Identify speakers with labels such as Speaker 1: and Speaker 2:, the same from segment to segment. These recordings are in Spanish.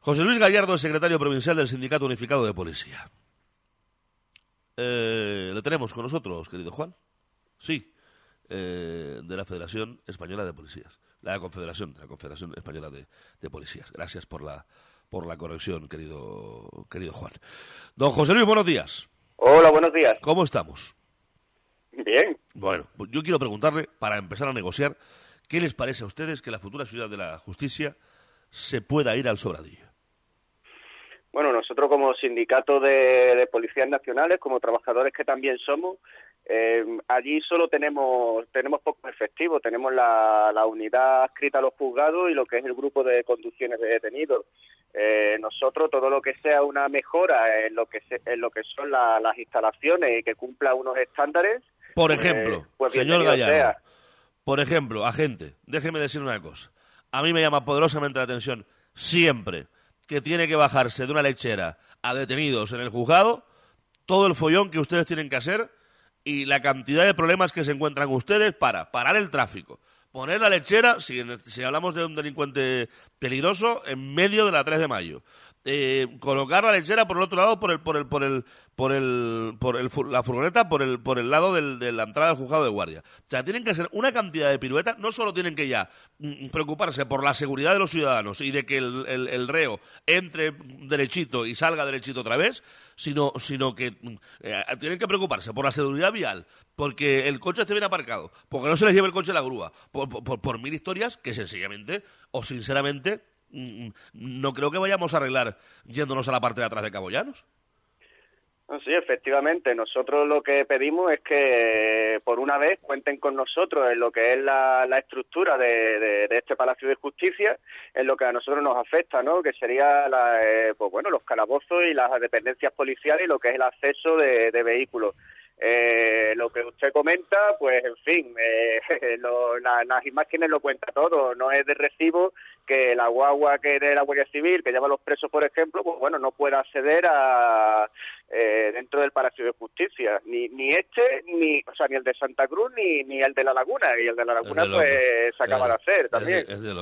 Speaker 1: José Luis Gallardo es secretario provincial del Sindicato Unificado de Policía. ¿Le tenemos con nosotros, querido Juan? Sí, de la Federación Española de Policías. De la Confederación Española de Policías. Gracias por la corrección, querido Juan. Don José Luis, buenos días.
Speaker 2: Hola, buenos días.
Speaker 1: ¿Cómo estamos?
Speaker 2: Bien.
Speaker 1: Bueno, pues yo quiero preguntarle, para empezar a negociar, ¿qué les parece a ustedes que la futura ciudad de la justicia se pueda ir al Sobradillo?
Speaker 2: Bueno, nosotros como sindicato de policías nacionales, como trabajadores que también somos, allí solo tenemos pocos efectivos. Tenemos la unidad adscrita a los juzgados y lo que es el grupo de conducciones de detenidos. Nosotros, todo lo que sea una mejora en lo que son las instalaciones y que cumpla unos estándares...
Speaker 1: Por ejemplo,
Speaker 2: pues
Speaker 1: señor Gallardo, por ejemplo, agente, déjeme decir una cosa. A mí me llama poderosamente la atención siempre que tiene que bajarse de una lechera a detenidos en el juzgado, todo el follón que ustedes tienen que hacer y la cantidad de problemas que se encuentran ustedes para parar el tráfico. Poner la lechera, si hablamos de un delincuente peligroso, en medio de la 3 de mayo. Colocar la lechera por el otro lado, la furgoneta por el lado de la entrada del juzgado de guardia. O sea, tienen que hacer una cantidad de piruetas. No solo tienen que ya preocuparse por la seguridad de los ciudadanos y de que el reo entre derechito y salga derechito otra vez, sino que tienen que preocuparse por la seguridad vial, porque el coche esté bien aparcado, porque no se les lleve el coche a la grúa, por mil historias que sencillamente o sinceramente no creo que vayamos a arreglar yéndonos a la parte de atrás de Cabollanos.
Speaker 2: Sí, efectivamente. Nosotros lo que pedimos es que por una vez cuenten con nosotros en lo que es la estructura de este Palacio de Justicia, en lo que a nosotros nos afecta, ¿no? Que sería los calabozos y las dependencias policiales y lo que es el acceso de vehículos. Lo que usted comenta, pues en fin, las imágenes lo cuenta todo. No es de recibo que la guagua que de la Guardia Civil, que lleva a los presos, por ejemplo, pues bueno, no pueda acceder a dentro del Palacio de Justicia, ni el de Santa Cruz ni el de La Laguna, y el de La Laguna pues se acaba de hacer también.
Speaker 1: Es de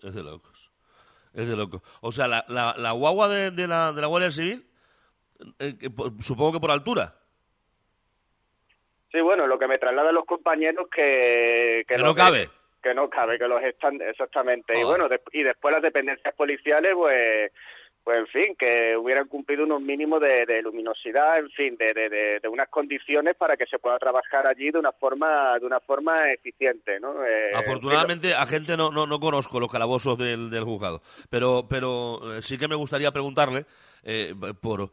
Speaker 1: locos. O sea, la guagua de la Guardia Civil, supongo que por altura.
Speaker 2: Sí, bueno, lo que me trasladan los compañeros que
Speaker 1: no cabe.
Speaker 2: Que no cabe, que los están, exactamente. Y bueno, y después las dependencias policiales, pues en fin, que hubieran cumplido unos mínimos de luminosidad, en fin, de unas condiciones para que se pueda trabajar allí de una forma eficiente, ¿no?
Speaker 1: Afortunadamente, agente, no conozco los calabozos del juzgado, pero sí que me gustaría preguntarle por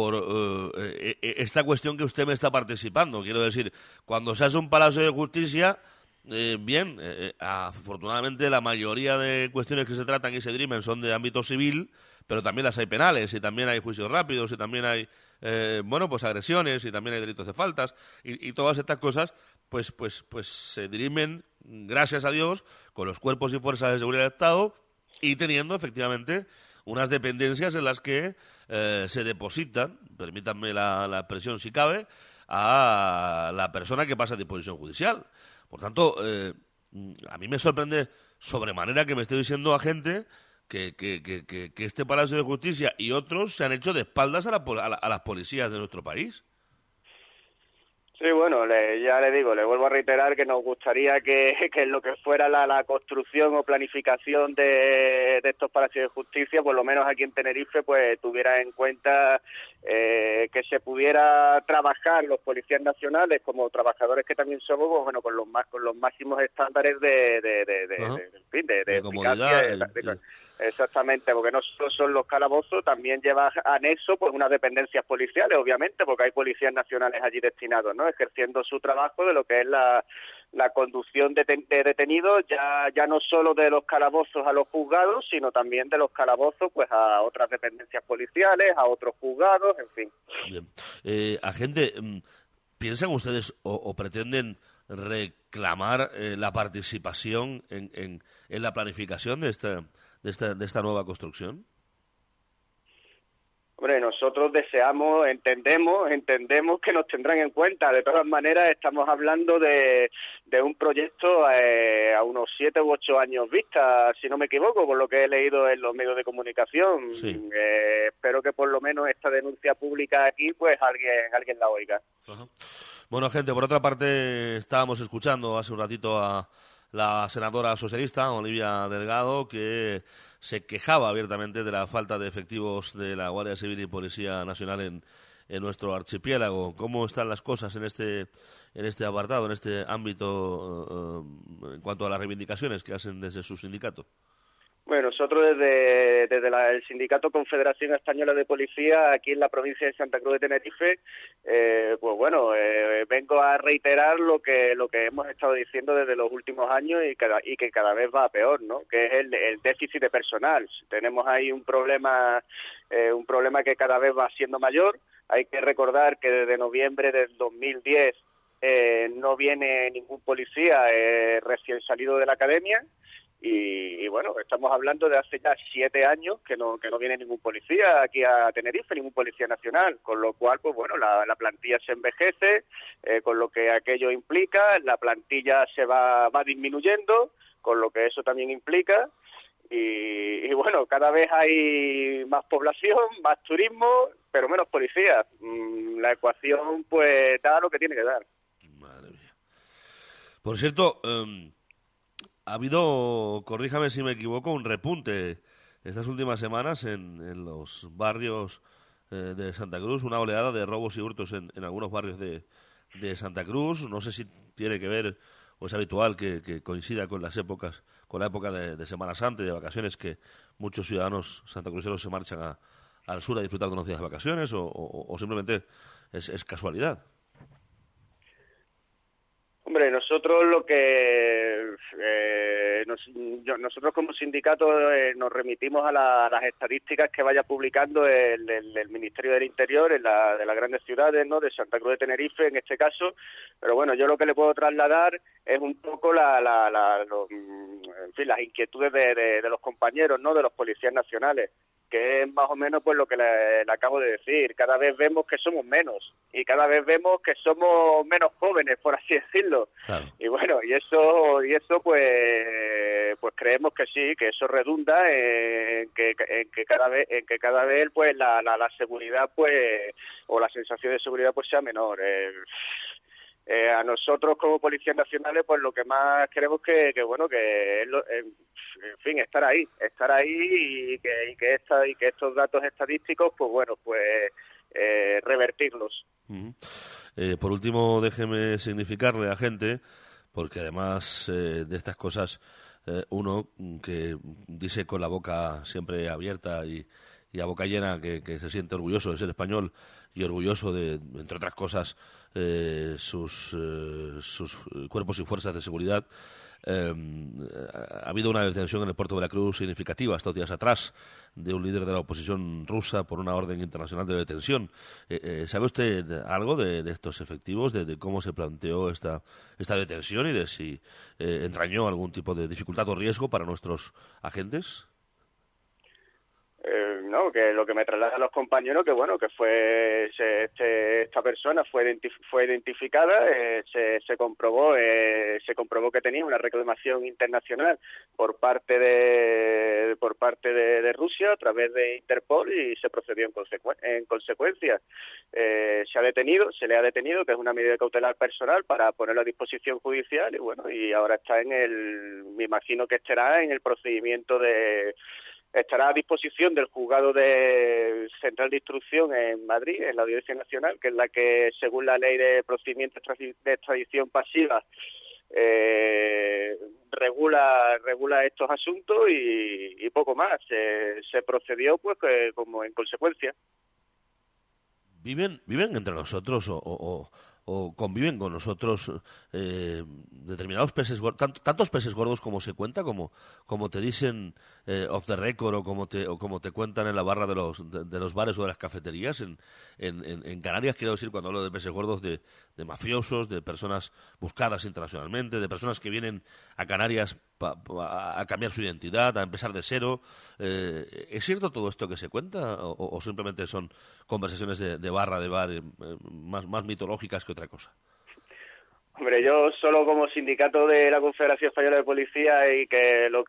Speaker 1: esta cuestión que usted me está participando. Quiero decir, cuando se hace un Palacio de Justicia, afortunadamente la mayoría de cuestiones que se tratan y se dirimen son de ámbito civil, pero también las hay penales, y también hay juicios rápidos, y también hay agresiones, y también hay delitos de faltas, y todas estas cosas pues se dirimen, gracias a Dios, con los cuerpos y fuerzas de seguridad del Estado, y teniendo efectivamente unas dependencias en las que se depositan, permítanme la expresión si cabe, a la persona que pasa a disposición judicial. Por tanto, a mí me sorprende sobremanera que me esté diciendo agente que este Palacio de Justicia y otros se han hecho de espaldas a las policías de nuestro país.
Speaker 2: Sí, bueno, ya le digo, le vuelvo a reiterar que nos gustaría que en lo que fuera la construcción o planificación de estos palacios de justicia, por lo menos aquí en Tenerife, pues tuviera en cuenta que se pudiera trabajar los policías nacionales como trabajadores que también somos, pues, bueno, con los máximos estándares de
Speaker 1: comodidad.
Speaker 2: Exactamente, porque no solo son los calabozos, también lleva anexo pues unas dependencias policiales, obviamente, porque hay policías nacionales allí destinados, ¿no? Ejerciendo su trabajo de lo que es la conducción de detenidos, ya no solo de los calabozos a los juzgados, sino también de los calabozos pues a otras dependencias policiales, a otros juzgados, en fin.
Speaker 1: Bien. Agente, ¿piensan ustedes o pretenden reclamar la participación en la planificación de esta nueva construcción?
Speaker 2: Hombre, nosotros deseamos, entendemos que nos tendrán en cuenta. De todas maneras, estamos hablando de un proyecto a unos 7 u 8 años vista, si no me equivoco, por lo que he leído en los medios de comunicación.
Speaker 1: Sí.
Speaker 2: Espero que por lo menos esta denuncia pública aquí, pues alguien la oiga.
Speaker 1: Ajá. Bueno, gente, por otra parte, estábamos escuchando hace un ratito a la senadora socialista, Olivia Delgado, que se quejaba abiertamente de la falta de efectivos de la Guardia Civil y Policía Nacional en nuestro archipiélago. ¿Cómo están las cosas en este apartado, en este ámbito, en cuanto a las reivindicaciones que hacen desde su sindicato?
Speaker 2: Bueno, nosotros desde el Sindicato Confederación Española de Policía, aquí en la provincia de Santa Cruz de Tenerife, pues bueno, vengo a reiterar lo que hemos estado diciendo desde los últimos años y que cada vez va a peor, ¿no? Que es el déficit de personal. Tenemos ahí un problema que cada vez va siendo mayor. Hay que recordar que desde noviembre del 2010 no viene ningún policía recién salido de la academia. Y bueno, estamos hablando de hace ya 7 años que no viene ningún policía aquí a Tenerife, ningún policía nacional, con lo cual, pues bueno, la plantilla se envejece, con lo que aquello implica, la plantilla se va disminuyendo, con lo que eso también implica, y bueno, cada vez hay más población, más turismo, pero menos policías. La ecuación, pues, da lo que tiene que dar.
Speaker 1: Madre mía. Por cierto, ha habido, corríjame si me equivoco, un repunte estas últimas semanas en los barrios de Santa Cruz, una oleada de robos y hurtos en algunos barrios de Santa Cruz. No sé si tiene que ver o es habitual que coincida con las épocas, con la época de Semana Santa y de vacaciones, que muchos ciudadanos santacruceros se marchan al sur a disfrutar de unos días de vacaciones, o simplemente es casualidad.
Speaker 2: Hombre, nosotros nosotros como sindicato nos remitimos a las estadísticas que vaya publicando el Ministerio del Interior de las grandes ciudades, ¿no? De Santa Cruz de Tenerife, en este caso. Pero bueno, yo lo que le puedo trasladar es un poco las inquietudes de los compañeros, ¿no? De los policías nacionales, que es más o menos pues lo que le acabo de decir. Cada vez vemos que somos menos y cada vez vemos que somos menos jóvenes, por así decirlo.
Speaker 1: Claro.
Speaker 2: Y bueno, y eso pues creemos que sí, que eso redunda en que cada vez pues la seguridad pues o la sensación de seguridad pues sea menor. A nosotros como policías nacionales pues lo que más queremos que en fin, estar ahí y que estos datos estadísticos pues bueno, pues revertirlos.
Speaker 1: Uh-huh. Por último, déjeme significarle a la gente, porque además de estas cosas uno que dice con la boca siempre abierta y a boca llena que se siente orgulloso de ser español y orgulloso de, entre otras cosas, sus cuerpos y fuerzas de seguridad. Ha habido una detención en el puerto de Veracruz significativa estos días atrás de un líder de la oposición rusa por una orden internacional de detención. ¿Sabe usted algo de estos efectivos, de cómo se planteó esta detención y de si entrañó algún tipo de dificultad o riesgo para nuestros agentes?
Speaker 2: No, que lo que me traslada a los compañeros que bueno, que esta persona fue identificada, se comprobó que tenía una reclamación internacional por parte de Rusia a través de Interpol y se procedió en consecuencia. Se le ha detenido, que es una medida cautelar personal para ponerlo a disposición judicial y bueno, y ahora está me imagino que estará en el procedimiento estará a disposición del juzgado de Central de Instrucción en Madrid, en la Audiencia Nacional, que es la que, según la ley de procedimientos de extradición pasiva, regula estos asuntos y poco más. Se procedió pues como en consecuencia.
Speaker 1: ¿Viven entre nosotros o conviven con nosotros determinados peces gordos, tantos peces gordos como se cuenta, como te dicen off the record o como te cuentan en la barra de los bares o de las cafeterías en Canarias, quiero decir, cuando hablo de peces gordos, de mafiosos, de personas buscadas internacionalmente, de personas que vienen a Canarias a cambiar su identidad, a empezar de cero. ¿Es cierto todo esto que se cuenta o simplemente son conversaciones de barra, de bar, más mitológicas que otra cosa?
Speaker 2: Hombre, yo solo como sindicato de la Confederación Española de Policía y que en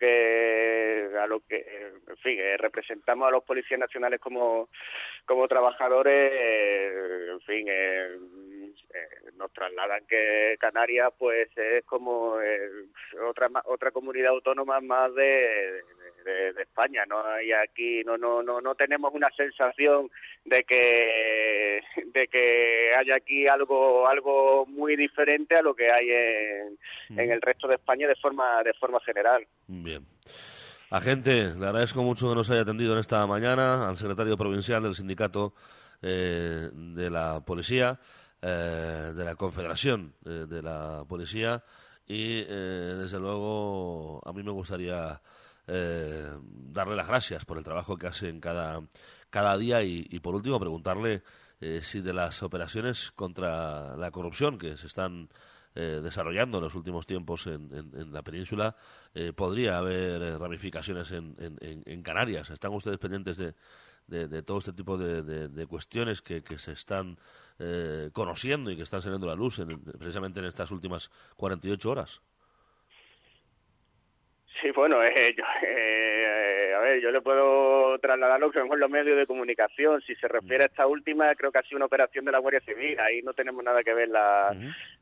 Speaker 2: fin, representamos a los policías nacionales como trabajadores, en fin, nos trasladan que Canarias pues es como otra comunidad autónoma más de España, no hay aquí no tenemos una sensación de que haya aquí algo muy diferente a lo que hay en el resto de España de forma general.
Speaker 1: Bien. Agente, le agradezco mucho que nos haya atendido en esta mañana, al secretario provincial del sindicato de la policía, de la Confederación de la Policía, y desde luego a mí me gustaría darle las gracias por el trabajo que hacen cada día y por último preguntarle si de las operaciones contra la corrupción que se están desarrollando en los últimos tiempos en la península podría haber ramificaciones en Canarias. ¿Están ustedes pendientes de todo este tipo de cuestiones que se están conociendo y que están saliendo a la luz precisamente en estas últimas 48 horas?
Speaker 2: Sí, bueno, yo le puedo trasladar lo que vemos en los medios de comunicación. Si se refiere a esta última, creo que ha sido una operación de la Guardia Civil. Ahí no tenemos nada que ver la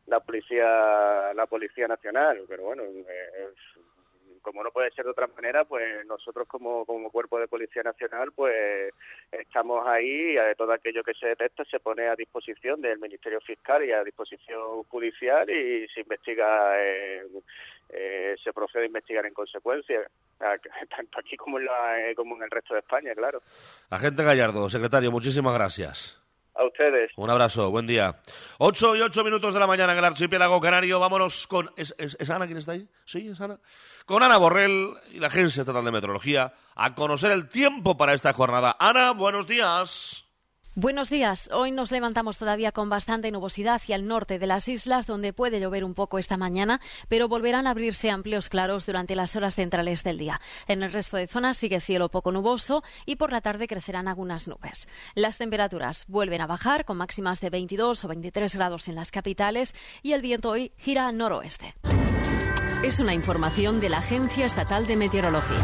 Speaker 2: Policía Nacional. Pero bueno, como no puede ser de otra manera, pues nosotros como Cuerpo de Policía Nacional, pues estamos ahí y todo aquello que se detecta se pone a disposición del Ministerio Fiscal y a disposición judicial y se investiga, se procede a investigar en consecuencia, tanto aquí como en el resto de España, claro.
Speaker 1: Agente Gallardo, secretario, muchísimas gracias.
Speaker 2: A ustedes.
Speaker 1: Un abrazo, buen día. 8:08 de la mañana en el archipiélago canario. Vámonos con... ¿Es Ana quien está ahí? Sí, es Ana. Con Ana Borrell y la Agencia Estatal de Meteorología a conocer el tiempo para esta jornada. Ana, buenos días.
Speaker 3: Buenos días. Hoy nos levantamos todavía con bastante nubosidad hacia el norte de las islas, donde puede llover un poco esta mañana, pero volverán a abrirse amplios claros durante las horas centrales del día. En el resto de zonas sigue cielo poco nuboso y por la tarde crecerán algunas nubes. Las temperaturas vuelven a bajar con máximas de 22 o 23 grados en las capitales y el viento hoy gira al noroeste.
Speaker 4: Es una información de la Agencia Estatal de Meteorología.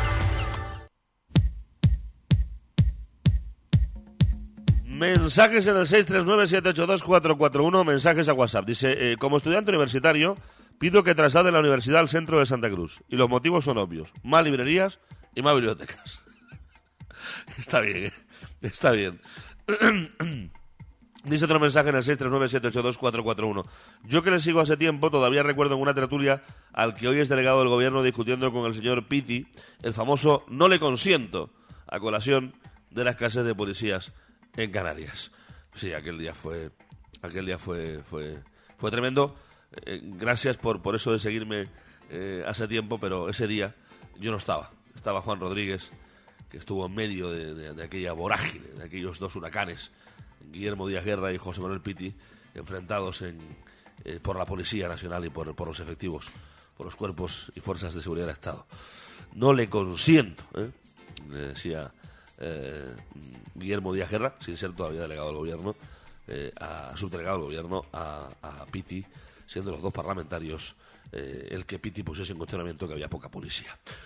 Speaker 1: Mensajes en el 639-782-441, mensajes a WhatsApp. Dice, como estudiante universitario, pido que traslade la universidad al centro de Santa Cruz. Y los motivos son obvios. Más librerías y más bibliotecas. Está bien, está bien. Dice otro mensaje en el 639-782-441. Yo que le sigo hace tiempo, todavía recuerdo en una tertulia al que hoy es delegado del gobierno discutiendo con el señor Pitti el famoso no le consiento a colación de la escasez de policías en Canarias. Sí, aquel día fue tremendo. Gracias por eso de seguirme hace tiempo, pero ese día yo no estaba. Estaba Juan Rodríguez, que estuvo en medio de aquella vorágine, de aquellos dos huracanes, Guillermo Díaz Guerra y José Manuel Pitti, enfrentados por la Policía Nacional y por los efectivos, por los cuerpos y fuerzas de seguridad del Estado. No le consiento, le decía Guillermo Díaz Guerra, sin ser todavía delegado del gobierno, subdelegado del gobierno, a Pitti, siendo los dos parlamentarios el que Pitti pusiese en cuestionamiento que había poca policía.